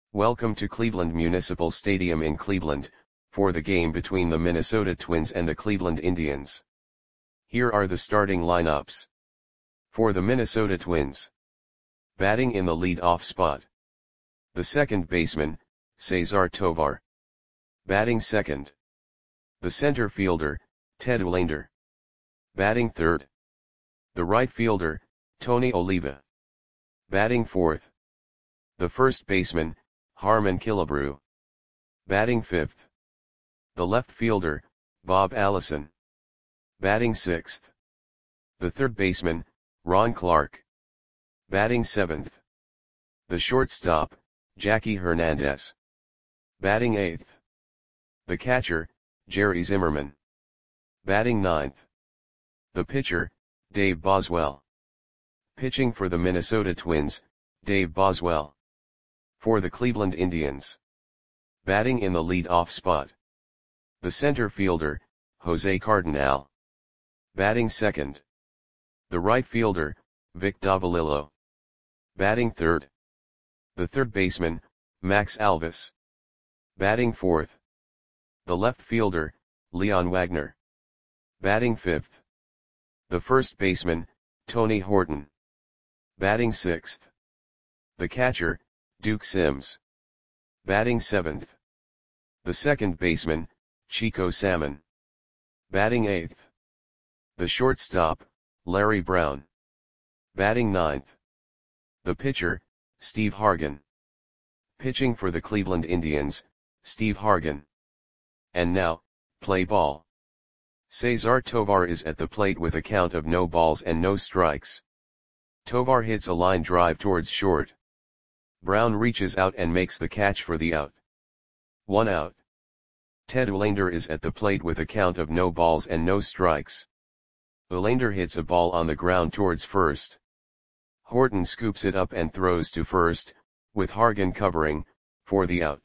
Welcome to Cleveland Municipal Stadium in Cleveland, for the game between the Minnesota Twins and the Cleveland Indians. Here are the starting lineups. For the Minnesota Twins. Batting in the lead-off spot. The second baseman, Cesar Tovar. Batting second. The center fielder, Ted Olander. Batting third. The right fielder, Tony Oliva. Batting fourth. The first baseman, Harmon Killebrew. Batting fifth. The left fielder, Bob Allison. Batting sixth. The third baseman, Ron Clark. Batting seventh. The shortstop, Jackie Hernandez. Batting eighth. The catcher, Jerry Zimmerman. Batting ninth. The pitcher, Dave Boswell. Pitching for the Minnesota Twins, Dave Boswell. For the Cleveland Indians. Batting in the lead-off spot. The center fielder, Jose Cardinal. Batting second. The right fielder, Vic Davalillo. Batting third. The third baseman, Max Alvis. Batting fourth. The left fielder, Leon Wagner. Batting fifth. The first baseman, Tony Horton. Batting sixth. The catcher, Duke Sims. Batting seventh. The second baseman, Chico Salmon. Batting eighth. The shortstop, Larry Brown. Batting ninth. The pitcher, Steve Hargan. Pitching for the Cleveland Indians, Steve Hargan. And now, play ball. Cesar Tovar is at the plate with a count of no balls and no strikes. Tovar hits a line drive towards short. Brown reaches out and makes the catch for the out. 1 out. Ted Olander is at the plate with a count of no balls and no strikes. Olander hits a ball on the ground towards first. Horton scoops it up and throws to first, with Hargan covering, for the out.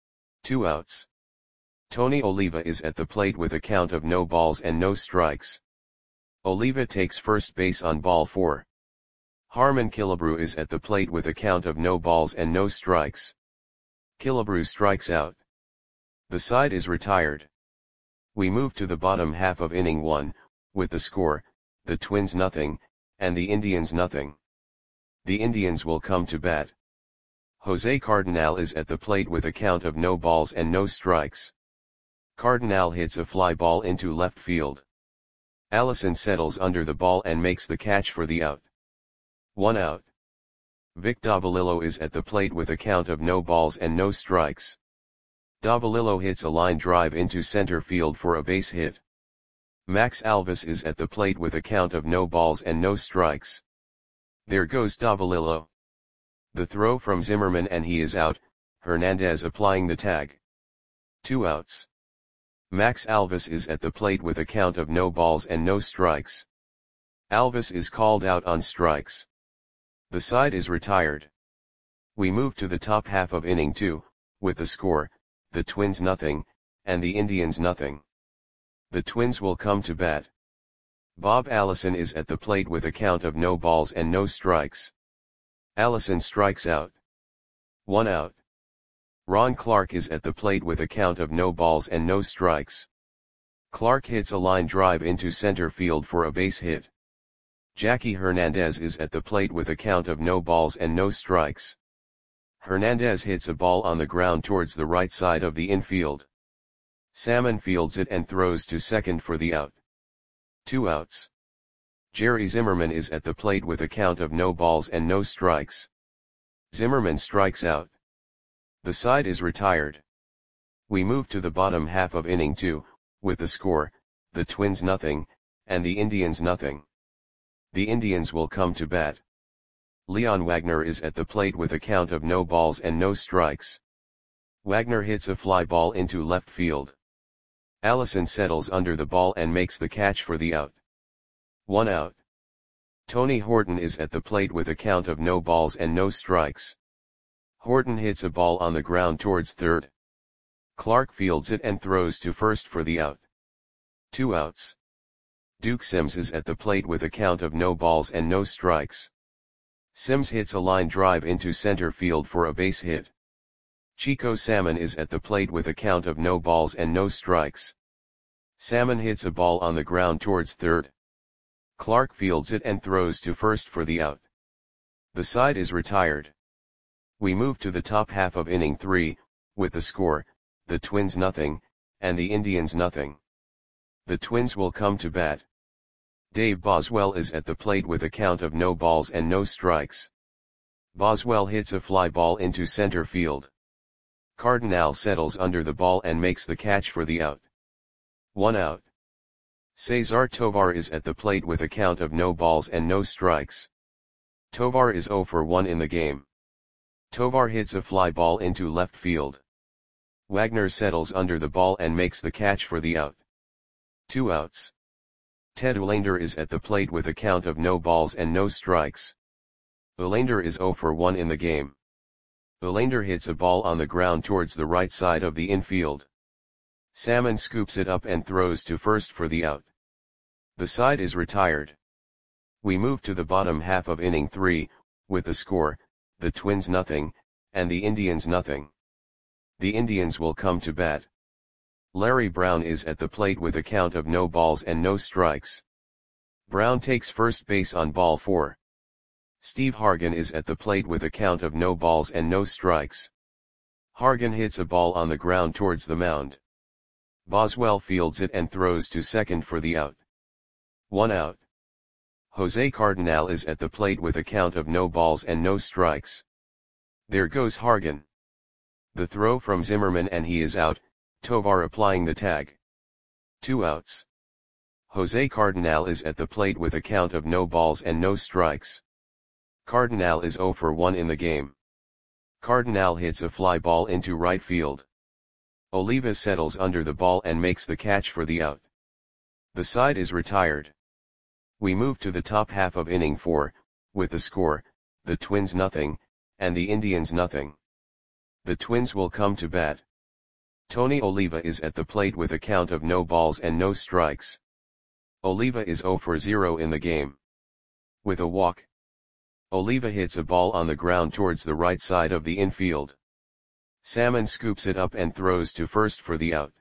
2 outs. Tony Oliva is at the plate with a count of no balls and no strikes. Oliva takes first base on ball 4. Harmon Killebrew is at the plate with a count of no balls and no strikes. Killebrew strikes out. The side is retired. We move to the bottom half of inning 1, with the score, the Twins nothing, and the Indians nothing. The Indians will come to bat. Jose Cardinal is at the plate with a count of no balls and no strikes. Cardinal hits a fly ball into left field. Allison settles under the ball and makes the catch for the out. 1 out. Vic Davalillo is at the plate with a count of no balls and no strikes. Davalillo hits a line drive into center field for a base hit. Max Alvis is at the plate with a count of no balls and no strikes. There goes Davalillo. The throw from Zimmerman and he is out, Hernandez applying the tag. 2 outs. Max Alvis is at the plate with a count of no balls and no strikes. Alvis is called out on strikes. The side is retired. We move to the top half of inning 2, with the score, the Twins nothing, and the Indians nothing. The Twins will come to bat. Bob Allison is at the plate with a count of no balls and no strikes. Allison strikes out. 1 out. Ron Clark is at the plate with a count of no balls and no strikes. Clark hits a line drive into center field for a base hit. Jackie Hernandez is at the plate with a count of no balls and no strikes. Hernandez hits a ball on the ground towards the right side of the infield. Salmon fields it and throws to second for the out. 2 outs. Jerry Zimmerman is at the plate with a count of no balls and no strikes. Zimmerman strikes out. The side is retired. We move to the bottom half of inning 2, with the score, the Twins nothing, and the Indians nothing. The Indians will come to bat. Leon Wagner is at the plate with a count of no balls and no strikes. Wagner hits a fly ball into left field. Allison settles under the ball and makes the catch for the out. 1 out. Tony Horton is at the plate with a count of no balls and no strikes. Horton hits a ball on the ground towards third. Clark fields it and throws to first for the out. 2 outs. Duke Sims is at the plate with a count of no balls and no strikes. Sims hits a line drive into center field for a base hit. Chico Salmon is at the plate with a count of no balls and no strikes. Salmon hits a ball on the ground towards third. Clark fields it and throws to first for the out. The side is retired. We move to the top half of inning 3, with the score, the Twins nothing, and the Indians nothing. The Twins will come to bat. Dave Boswell is at the plate with a count of no balls and no strikes. Boswell hits a fly ball into center field. Cardinal settles under the ball and makes the catch for the out. 1 out. Cesar Tovar is at the plate with a count of no balls and no strikes. Tovar is 0 for 1 in the game. Tovar hits a fly ball into left field. Wagner settles under the ball and makes the catch for the out. 2 outs. Ted Olander is at the plate with a count of no balls and no strikes. Olander is 0 for 1 in the game. Olander hits a ball on the ground towards the right side of the infield. Salmon scoops it up and throws to first for the out. The side is retired. We move to the bottom half of inning 3, with the score, the Twins nothing, and the Indians nothing. The Indians will come to bat. Larry Brown is at the plate with a count of no balls and no strikes. Brown takes first base on ball 4. Steve Hargan is at the plate with a count of no balls and no strikes. Hargan hits a ball on the ground towards the mound. Boswell fields it and throws to second for the out. 1 out. Jose Cardinal is at the plate with a count of no balls and no strikes. There goes Hargan. The throw from Zimmerman and he is out, Tovar applying the tag. 2 outs. Jose Cardinal is at the plate with a count of no balls and no strikes. Cardinal is 0 for 1 in the game. Cardinal hits a fly ball into right field. Oliva settles under the ball and makes the catch for the out. The side is retired. We move to the top half of inning 4, with the score, the Twins nothing, and the Indians nothing. The Twins will come to bat. Tony Oliva is at the plate with a count of no balls and no strikes. Oliva is 0 for 0 in the game. With a walk, Oliva hits a ball on the ground towards the right side of the infield. Salmon scoops it up and throws to first for the out.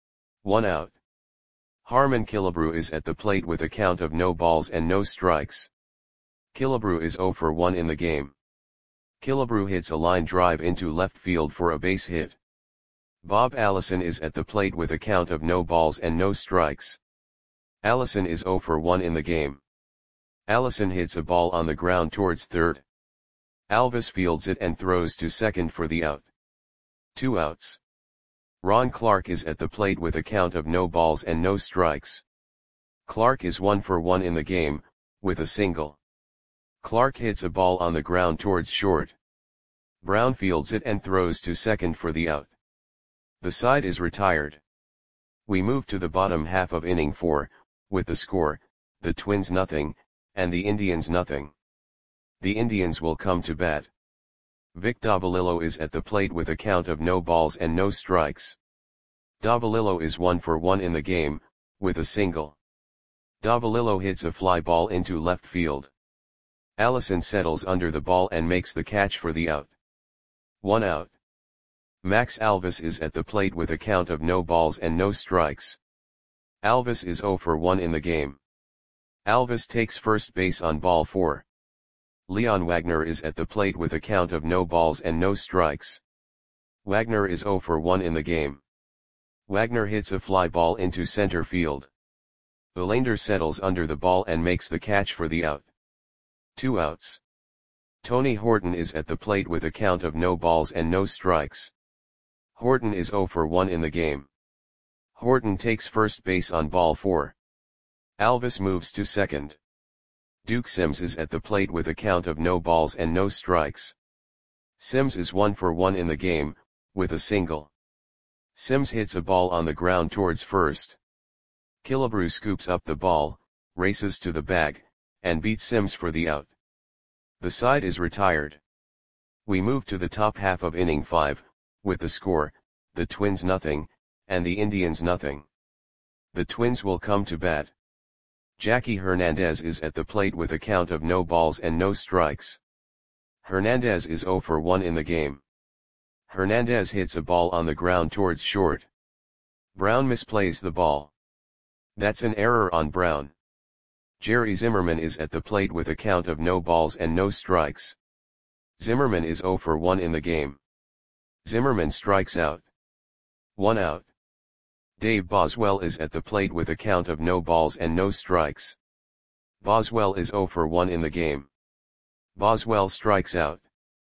1 out. Harmon Killebrew is at the plate with a count of no balls and no strikes. Killebrew is 0 for 1 in the game. Killebrew hits a line drive into left field for a base hit. Bob Allison is at the plate with a count of no balls and no strikes. Allison is 0 for 1 in the game. Allison hits a ball on the ground towards third. Alvis fields it and throws to second for the out. 2 outs. Ron Clark is at the plate with a count of no balls and no strikes. Clark is 1 for 1 in the game, with a single. Clark hits a ball on the ground towards short. Brown fields it and throws to second for the out. The side is retired. We move to the bottom half of inning 4, with the score, the Twins nothing, and the Indians nothing. The Indians will come to bat. Vic Davalillo is at the plate with a count of no balls and no strikes. Davalillo is 1 for 1 in the game, with a single. Davalillo hits a fly ball into left field. Allison settles under the ball and makes the catch for the out. 1 out. Max Alvis is at the plate with a count of no balls and no strikes. Alvis is 0 for 1 in the game. Alvis takes first base on ball 4. Leon Wagner is at the plate with a count of no balls and no strikes. Wagner is 0 for 1 in the game. Wagner hits a fly ball into center field. Olander settles under the ball and makes the catch for the out. 2 outs. Tony Horton is at the plate with a count of no balls and no strikes. Horton is 0 for 1 in the game. Horton takes first base on ball 4. Alvis moves to second. Duke Sims is at the plate with a count of no balls and no strikes. Sims is 1 for 1 in the game, with a single. Sims hits a ball on the ground towards first. Killebrew scoops up the ball, races to the bag, and beats Sims for the out. The side is retired. We move to the top half of inning 5, with the score, the Twins nothing, and the Indians nothing. The Twins will come to bat. Jackie Hernandez is at the plate with a count of no balls and no strikes. Hernandez is 0 for 1 in the game. Hernandez hits a ball on the ground towards short. Brown misplays the ball. That's an error on Brown. Jerry Zimmerman is at the plate with a count of no balls and no strikes. Zimmerman is 0 for 1 in the game. Zimmerman strikes out. 1 out. Dave Boswell is at the plate with a count of no balls and no strikes. Boswell is 0 for 1 in the game. Boswell strikes out.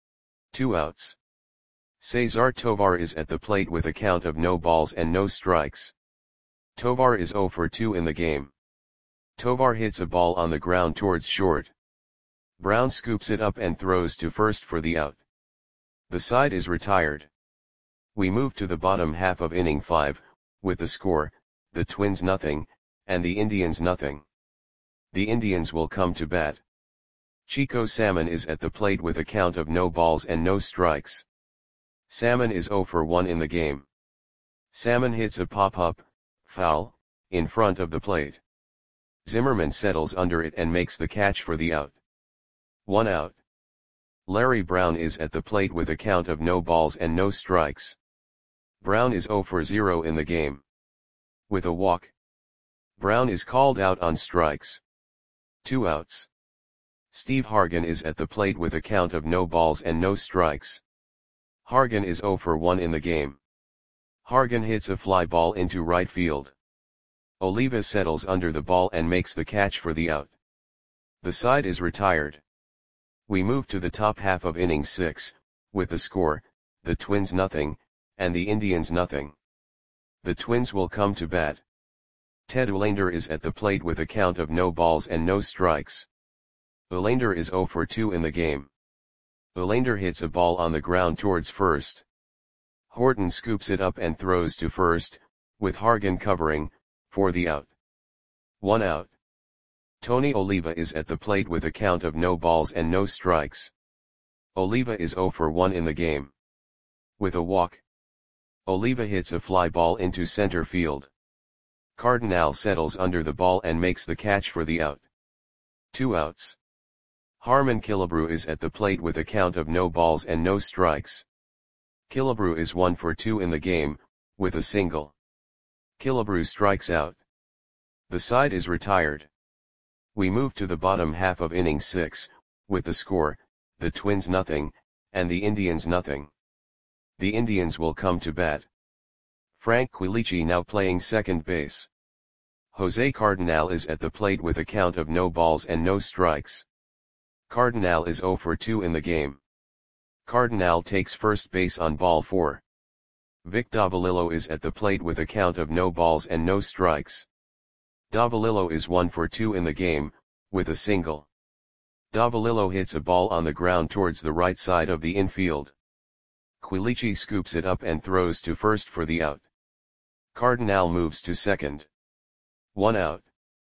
2 outs. Cesar Tovar is at the plate with a count of no balls and no strikes. Tovar is 0 for 2 in the game. Tovar hits a ball on the ground towards short. Brown scoops it up and throws to first for the out. The side is retired. We move to the bottom half of inning 5, with the score, the Twins nothing, and the Indians nothing. The Indians will come to bat. Chico Salmon is at the plate with a count of no balls and no strikes. Salmon is 0 for 1 in the game. Salmon hits a pop-up, foul, in front of the plate. Zimmerman settles under it and makes the catch for the out. 1 out. Larry Brown is at the plate with a count of no balls and no strikes. Brown is 0 for 0 in the game. With a walk. Brown is called out on strikes. 2 outs. Steve Hargan is at the plate with a count of no balls and no strikes. Hargan is 0 for 1 in the game. Hargan hits a fly ball into right field. Oliva settles under the ball and makes the catch for the out. The side is retired. We move to the top half of inning 6, with the score, the Twins nothing, and the Indians nothing. The Twins will come to bat. Ted Olander is at the plate with a count of no balls and no strikes. Olander is 0 for 2 in the game. Olander hits a ball on the ground towards first. Horton scoops it up and throws to first, with Hargan covering, for the out. 1 out. Tony Oliva is at the plate with a count of no balls and no strikes. Oliva is 0 for 1 in the game. With a walk. Oliva hits a fly ball into center field. Cardinal settles under the ball and makes the catch for the out. 2 outs. Harmon Killebrew is at the plate with a count of no balls and no strikes. Killebrew is 1 for 2 in the game, with a single. Killebrew strikes out. The side is retired. We move to the bottom half of inning 6, with the score, the Twins nothing, and the Indians nothing. The Indians will come to bat. Frank Quilici now playing second base. Jose Cardinal is at the plate with a count of no balls and no strikes. Cardinal is 0 for 2 in the game. Cardinal takes first base on ball 4. Vic Davalillo is at the plate with a count of no balls and no strikes. Davalillo is 1 for 2 in the game, with a single. Davalillo hits a ball on the ground towards the right side of the infield. Quilici scoops it up and throws to first for the out. Cardinal moves to second. 1 out.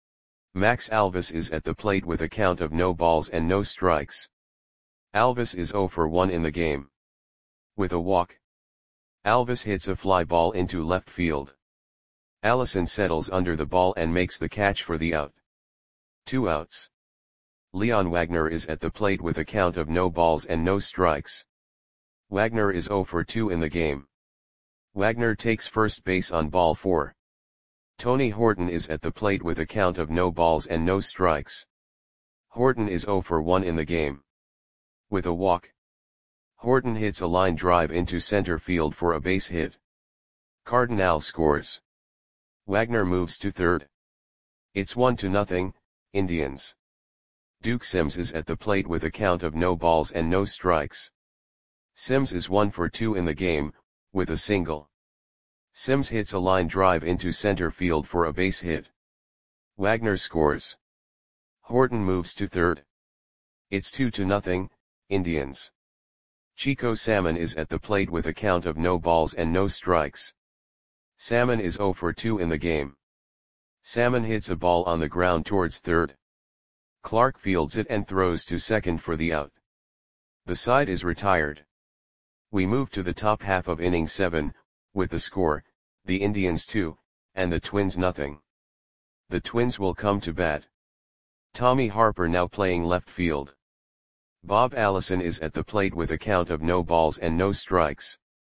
Max Alvis is at the plate with a count of no balls and no strikes. Alvis is 0 for 1 in the game. With a walk. Alvis hits a fly ball into left field. Allison settles under the ball and makes the catch for the out. 2 outs. Leon Wagner is at the plate with a count of no balls and no strikes. Wagner is 0 for 2 in the game. Wagner takes first base on ball 4. Tony Horton is at the plate with a count of no balls and no strikes. Horton is 0 for 1 in the game. With a walk. Horton hits a line drive into center field for a base hit. Cardinal scores. Wagner moves to third. It's 1-0, Indians. Duke Sims is at the plate with a count of no balls and no strikes. Sims is 1 for 2 in the game, with a single. Sims hits a line drive into center field for a base hit. Wagner scores. Horton moves to third. It's 2-0, Indians. Chico Salmon is at the plate with a count of no balls and no strikes. Salmon is 0 for 2 in the game. Salmon hits a ball on the ground towards third. Clark fields it and throws to second for the out. The side is retired. We move to the top half of inning 7, with the score, the Indians 2, and the Twins nothing. The Twins will come to bat. Tommy Harper now playing left field. Bob Allison is at the plate with a count of no balls and no strikes.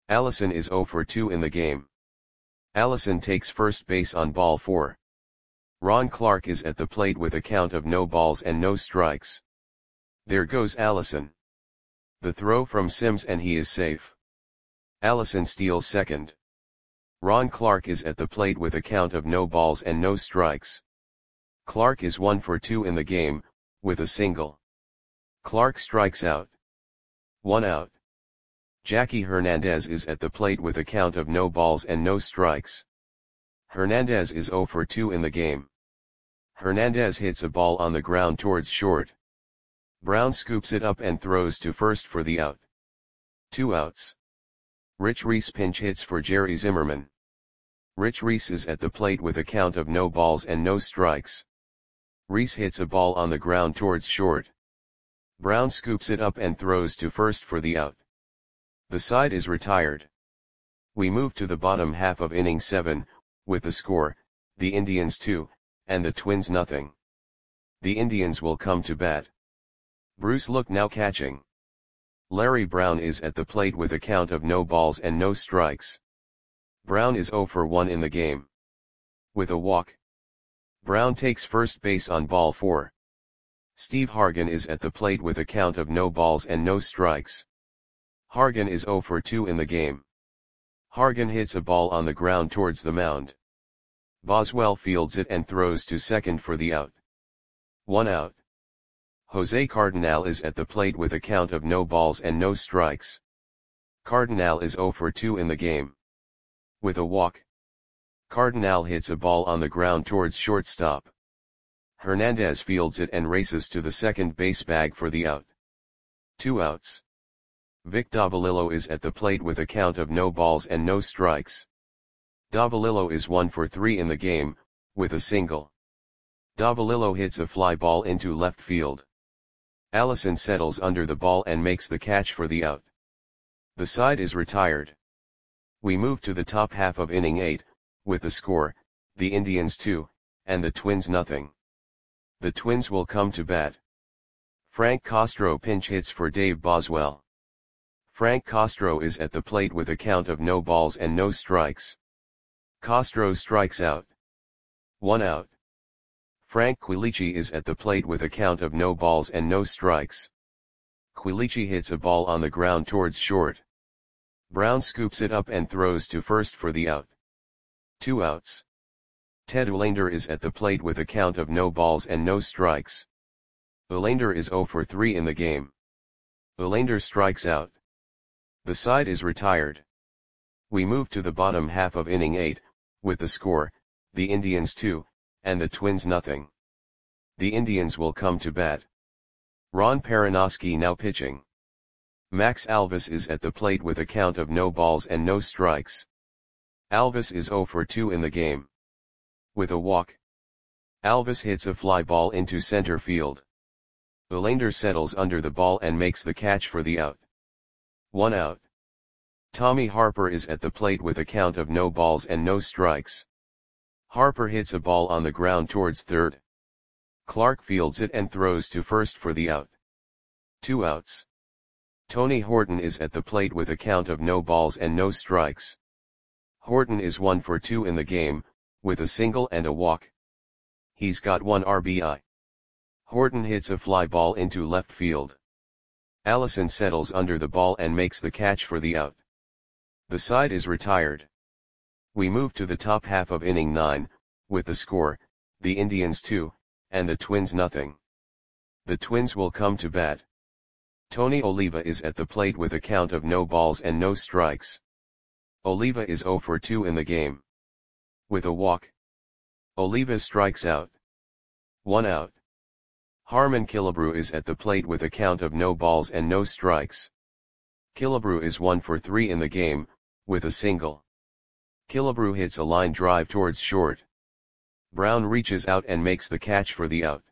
Allison is 0 for 2 in the game. Allison takes first base on ball 4. Ron Clark is at the plate with a count of no balls and no strikes. There goes Allison. The throw from Sims and he is safe. Allison steals second. Ron Clark is at the plate with a count of no balls and no strikes. Clark is 1 for 2 in the game, with a single. Clark strikes out. 1 out. Jackie Hernandez is at the plate with a count of no balls and no strikes. Hernandez is 0 for 2 in the game. Hernandez hits a ball on the ground towards short. Brown scoops it up and throws to first for the out. 2 outs. Rich Reese pinch hits for Jerry Zimmerman. Rich Reese is at the plate with a count of no balls and no strikes. Reese hits a ball on the ground towards short. Brown scoops it up and throws to first for the out. The side is retired. We move to the bottom half of inning 7, with the score, the Indians 2, and the Twins nothing. The Indians will come to bat. Bruce Luck now catching. Larry Brown is at the plate with a count of no balls and no strikes. Brown is 0 for 1 in the game. With a walk. Brown takes first base on ball 4. Steve Hargan is at the plate with a count of no balls and no strikes. Hargan is 0 for 2 in the game. Hargan hits a ball on the ground towards the mound. Boswell fields it and throws to second for the out. 1 out. Jose Cardinal is at the plate with a count of no balls and no strikes. Cardinal is 0 for 2 in the game. With a walk. Cardinal hits a ball on the ground towards shortstop. Hernandez fields it and races to the second base bag for the out. 2 outs. Vic Davalillo is at the plate with a count of no balls and no strikes. Davalillo is 1 for 3 in the game, with a single. Davalillo hits a fly ball into left field. Allison settles under the ball and makes the catch for the out. The side is retired. We move to the top half of inning 8, with the score, the Indians 2, and the Twins nothing. The Twins will come to bat. Frank Castro pinch hits for Dave Boswell. Frank Castro is at the plate with a count of no balls and no strikes. Castro strikes out. 1 out. Frank Quilici is at the plate with a count of no balls and no strikes. Quilici hits a ball on the ground towards short. Brown scoops it up and throws to first for the out. 2 outs. Ted Uhlaender is at the plate with a count of no balls and no strikes. Uhlaender is 0 for 3 in the game. Uhlaender strikes out. The side is retired. We move to the bottom half of inning 8, with the score, the Indians 2, and the Twins nothing. The Indians will come to bat. Ron Perranoski now pitching. Max Alvis is at the plate with a count of no balls and no strikes. Alvis is 0 for 2 in the game. With a walk. Alvis hits a fly ball into center field. Uhlaender settles under the ball and makes the catch for the out. 1 out. Tommy Harper is at the plate with a count of no balls and no strikes. Harper hits a ball on the ground towards third. Clark fields it and throws to first for the out. 2 outs. Tony Horton is at the plate with a count of no balls and no strikes. Horton is 1 for 2 in the game, with a single and a walk. He's got 1 RBI. Horton hits a fly ball into left field. Allison settles under the ball and makes the catch for the out. The side is retired. We move to the top half of inning 9, with the score, the Indians 2, and the Twins nothing. The Twins will come to bat. Tony Oliva is at the plate with a count of no balls and no strikes. Oliva is 0 for 2 in the game. With a walk. Oliva strikes out. 1 out. Harmon Killebrew is at the plate with a count of no balls and no strikes. Killebrew is 1 for 3 in the game, with a single. Killebrew hits a line drive towards short. Brown reaches out and makes the catch for the out.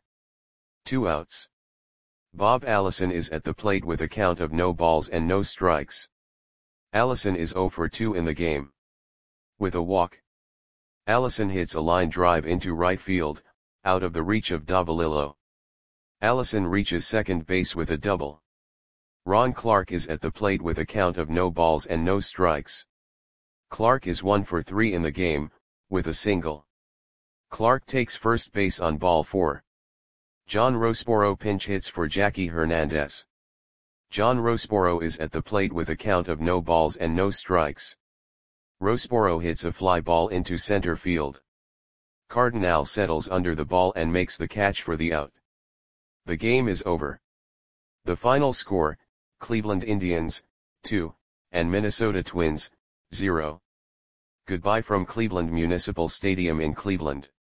2 outs. Bob Allison is at the plate with a count of no balls and no strikes. Allison is 0 for 2 in the game. With a walk. Allison hits a line drive into right field, out of the reach of Davalillo. Allison reaches second base with a double. Ron Clark is at the plate with a count of no balls and no strikes. Clark is 1 for 3 in the game, with a single. Clark takes first base on ball 4. John Rosporo pinch hits for Jackie Hernandez. John Rosporo is at the plate with a count of no balls and no strikes. Rosporo hits a fly ball into center field. Cardinal settles under the ball and makes the catch for the out. The game is over. The final score, Cleveland Indians, 2, and Minnesota Twins, 0. Goodbye from Cleveland Municipal Stadium in Cleveland.